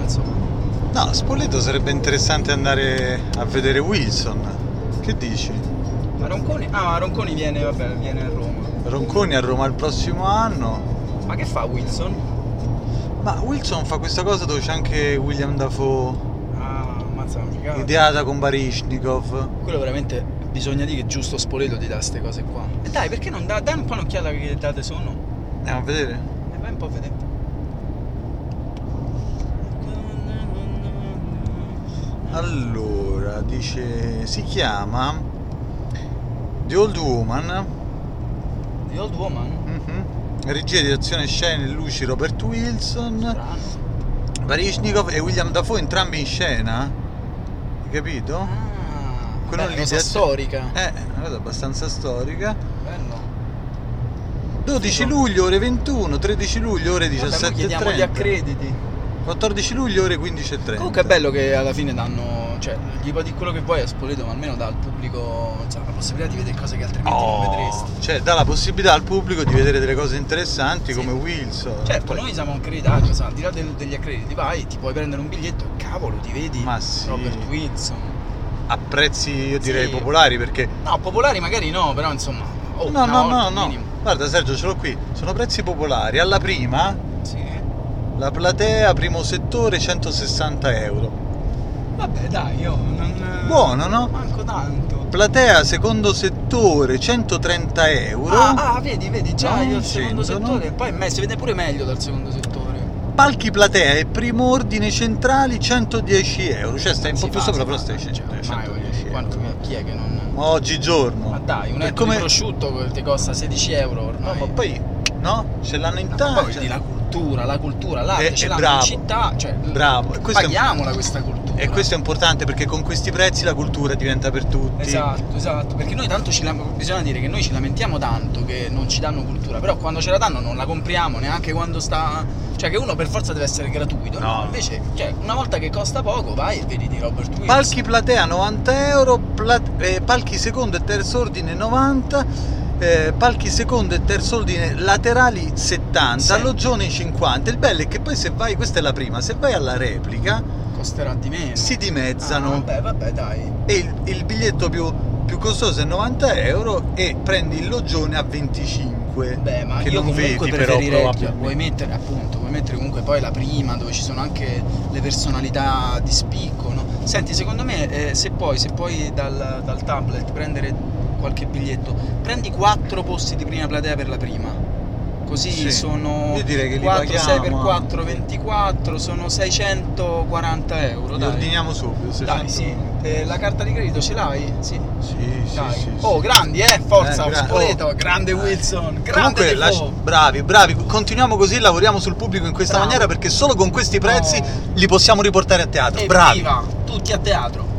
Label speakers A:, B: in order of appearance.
A: insomma.
B: No, a Spoleto sarebbe interessante andare a vedere Wilson. Che dici?
A: Ma Ronconi? Ah, ma Ronconi viene a Roma.
B: Ronconi a Roma il prossimo anno.
A: Ma che fa Wilson?
B: Ma Wilson fa questa cosa dove c'è anche William Dafoe,
A: Ah, ammazza una figata.
B: ideata con Baryshnikov.
A: Quello veramente bisogna dire che giusto Spoleto ti dà queste cose qua. E dai, perché non dai un po' un'occhiata che date sono?
B: Andiamo a vedere?
A: E vai un po' a vedere.
B: Allora, dice, si chiama The Old Woman.
A: The Old Woman?
B: Regia di azione, scene e luci Robert Wilson,
A: Strano.
B: Baryshnikov e William Dafoe, entrambi in scena. Hai capito?
A: Ah,
B: Quello
A: beh,
B: lì
A: cosa
B: di-
A: storica.
B: Una cosa abbastanza storica.
A: Bello.
B: 12 luglio ore 21, 13 luglio ore
A: Vabbè, mo chiediamo gli
B: 17:30,
A: accrediti.
B: 14 luglio ore 15:30.
A: Comunque è bello che alla fine danno, cioè, gli puoi dire quello che vuoi a Spoleto, ma almeno dà al pubblico, insomma, la possibilità di vedere cose che altrimenti non vedresti.
B: Cioè dà la possibilità al pubblico di vedere delle cose interessanti come Wilson.
A: Certo,
B: Poi-
A: noi siamo accreditati, al di là degli accrediti, vai, ti puoi prendere un biglietto e cavolo, ti vedi
B: Ma sì.
A: Robert Wilson.
B: a prezzi io direi
A: Sì.
B: popolari, perché
A: No, popolari magari no, però insomma,
B: no,
A: una
B: no,
A: volta
B: no.
A: minimo.
B: Guarda Sergio, ce l'ho qui. Sono prezzi popolari. Alla prima,
A: Sì.
B: la platea primo settore 160 euro.
A: Vabbè, dai, io non...
B: Buono, no?
A: Manco tanto.
B: Platea secondo settore 130 euro.
A: Vedi, già
B: No,
A: io il secondo
B: 100, no?
A: settore, poi si vede pure meglio dal secondo settore.
B: Palchi platea e primo ordine centrali 110 euro. Cioè stai un po' più sopra, però stai 110
A: Quanto,
B: euro.
A: chi è che non...
B: Oggigiorno.
A: Ma dai, un
B: Per
A: etto
B: come-
A: di prosciutto che ti costa 16 euro
B: No,
A: ormai.
B: ma poi, no? Ce l'hanno in
A: Ma
B: tanto.
A: poi vedi la cultura, l'arte, ce l'hanno
B: bravo.
A: in città, cioè
B: Bravo. E questo è-
A: paghiamola questa cultura.
B: E questo è importante, perché con questi prezzi la cultura diventa per tutti.
A: Esatto, perché noi tanto bisogna dire che noi ci lamentiamo tanto che non ci danno cultura, però quando ce la danno non la compriamo neanche quando sta, cioè che uno per forza deve essere gratuito, no?
B: No.
A: Invece, cioè, una volta che costa poco, vai e vedi di Robert Wilson.
B: Palchi platea 90 euro, palchi secondo e terzo ordine 90, palchi secondo e terzo ordine laterali 70,
A: Sì.
B: alloggione 50. Il bello è che poi se vai, questa è la prima, se vai alla replica
A: Costerà di meno.
B: si dimezzano.
A: Vabbè, dai.
B: E il biglietto più costoso è 90 euro e prendi il loggione a 25.
A: Beh, ma
B: che
A: io
B: non
A: comunque
B: vedi però
A: preferirei,
B: probabilmente.
A: vuoi mettere comunque poi la prima, dove ci sono anche le personalità di spicco, no? Senti, secondo me se puoi dal tablet prendere qualche biglietto, prendi 4 posti di prima platea per la prima. Così
B: Sì.
A: sono
B: Io direi che li
A: 4, 6 per
B: paghiamo
A: 4,
B: anche.
A: 24, sono 640 euro,
B: Li
A: dai.
B: ordiniamo subito.
A: Dai,
B: 600.
A: sì. La carta di credito ce l'hai? Sì.
B: Sì,
A: Dai.
B: sì.
A: Oh, grandi, forza,
B: gra-
A: Spoleto,
B: oh.
A: grande Wilson, grande
B: Comunque,
A: Defoe.
B: bravi, continuiamo così, lavoriamo sul pubblico in questa
A: Bravo.
B: maniera, perché solo con questi prezzi
A: No.
B: li possiamo riportare a teatro. Bravi.
A: Evviva, tutti a teatro.